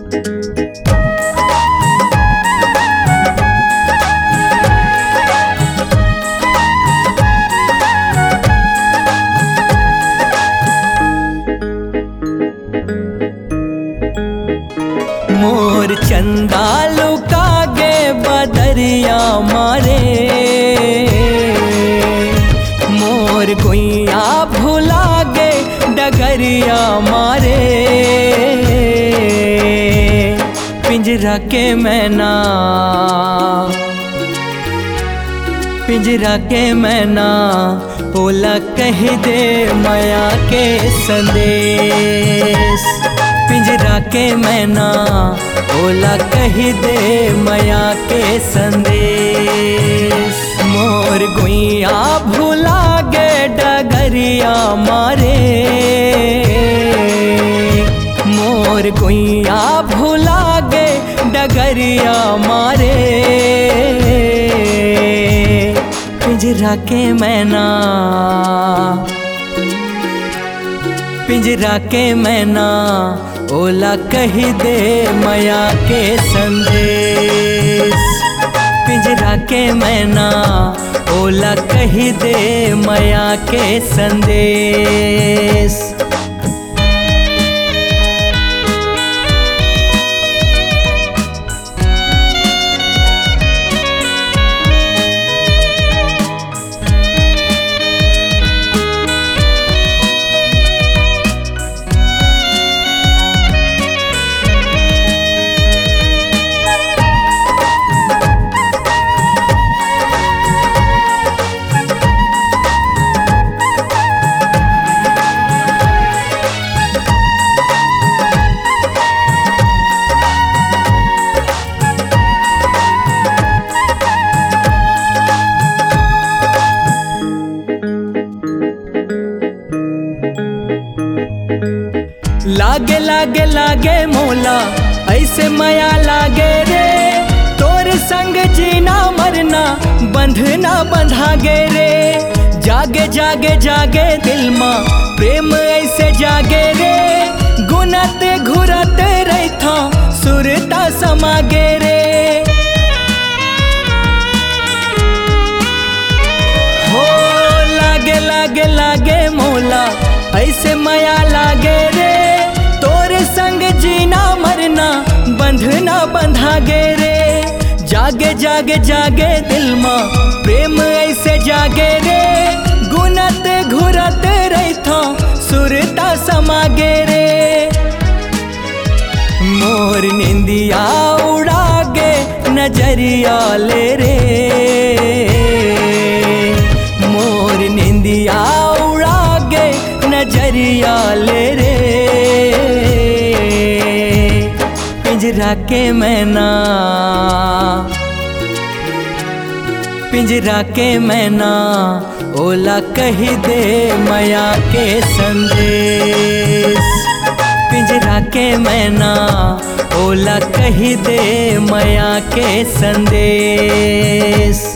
मोर चंदा लुकागे बदरिया मारे, मोर गुइया भुलागे डगरिया मारे। पिंजरा के मैना, पिंजरा के मैना ओला कह दे माया के संदेश। पिंजरा के मैना ओला कह दे माया के संदेश। मोर गुइया भुला गे डगरिया मारे, मोर गुइया भुला गे डगरिया मारे। पिंजरा के मैना, पिंजरा के मैना ओला कह दे माया के संदेश। पिंजरा के मैना ओला कह दे माया के संदेश। लागे लागे लागे मोला ऐसे माया लागे रे, तोर संग जीना मरना बंधना बंधागे रे। जागे जागे जागे दिल माँ प्रेम ऐसे जागे रे, गुनत घुरत रहता सुरता समागे रे। हो लागे लागे लागे मोला ऐसे माया लागे रे, तोर संग जीना मरना बंधना बंधागे रे। जागे जागे जागे दिल माँ प्रेम ऐसे जागे रे, गुनत घुरत रहता सुरता समागे रे। मोर निंदिया उड़ागे नजरिया ले रे, मोर निंदिया उड़ागे नजरिया ले रे। पिंजरा के मैना, पिंजरा के मैना ओला कह दे माया के संदेश। पिंजरा के मैना ओला कह दे माया के संदेश।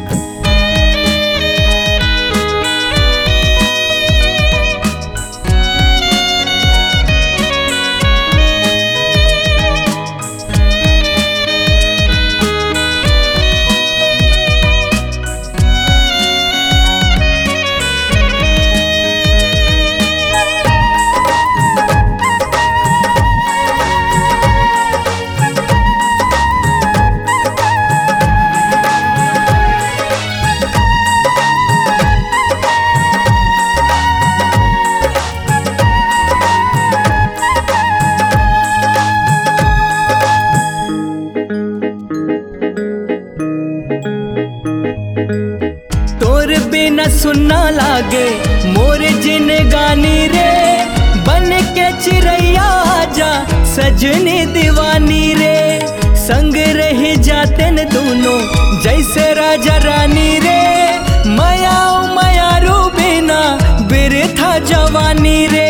बिना सुनना लागे मोर जिन गानी रे, बन के चिड़ैया आजा सजनी दीवानी रे। संग रह जाते न दोनों जैसे राजा रानी रे, माया माया रू बिना बिरथा जवानी रे।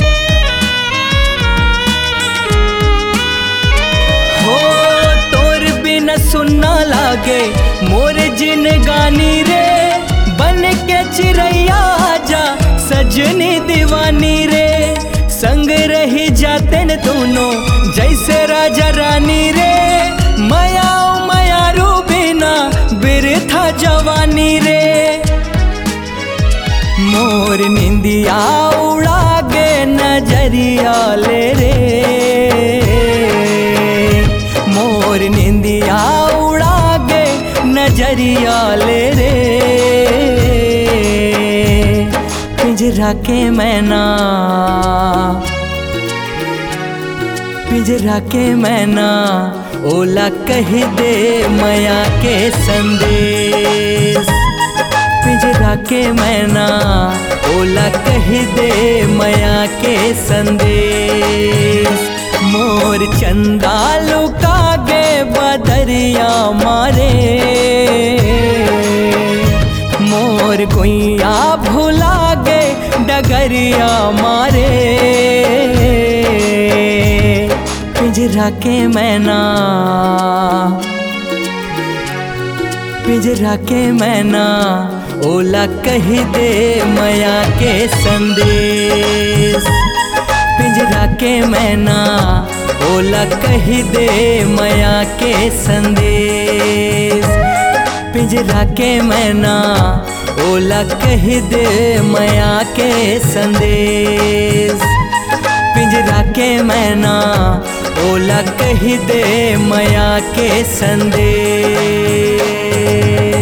हो तोर बिना सुनना लागे मोर जिन गानी रे, बन के चिड़ैया आजा सजनी दीवानी रे। संग रह जाते न दोनों जैसे राजा निंदिया उड़ागे नजरिया ले रे, मोर निंदिया उड़ागे नजरिया ले रे। पिंजरा के मैना, पिंजरा के मैना ओला कह दे माया के संदेश। पिंजरा के मैना ओला कह दे माया के संदेश। मोर चंदा लुकागे बदरिया मारे, मोर गुइया भुलागे डगरिया मारे। पिंजरा के मैना, पिंजरा के मैना ओला कह दे माया के संदेश। पिंजरा के मैना ओला कह दे माया के संदेश। पिंजरा के मैना ओला कह दे माया के संदेश। पिंजरा के मैना ओला कह दे माया के संदेश।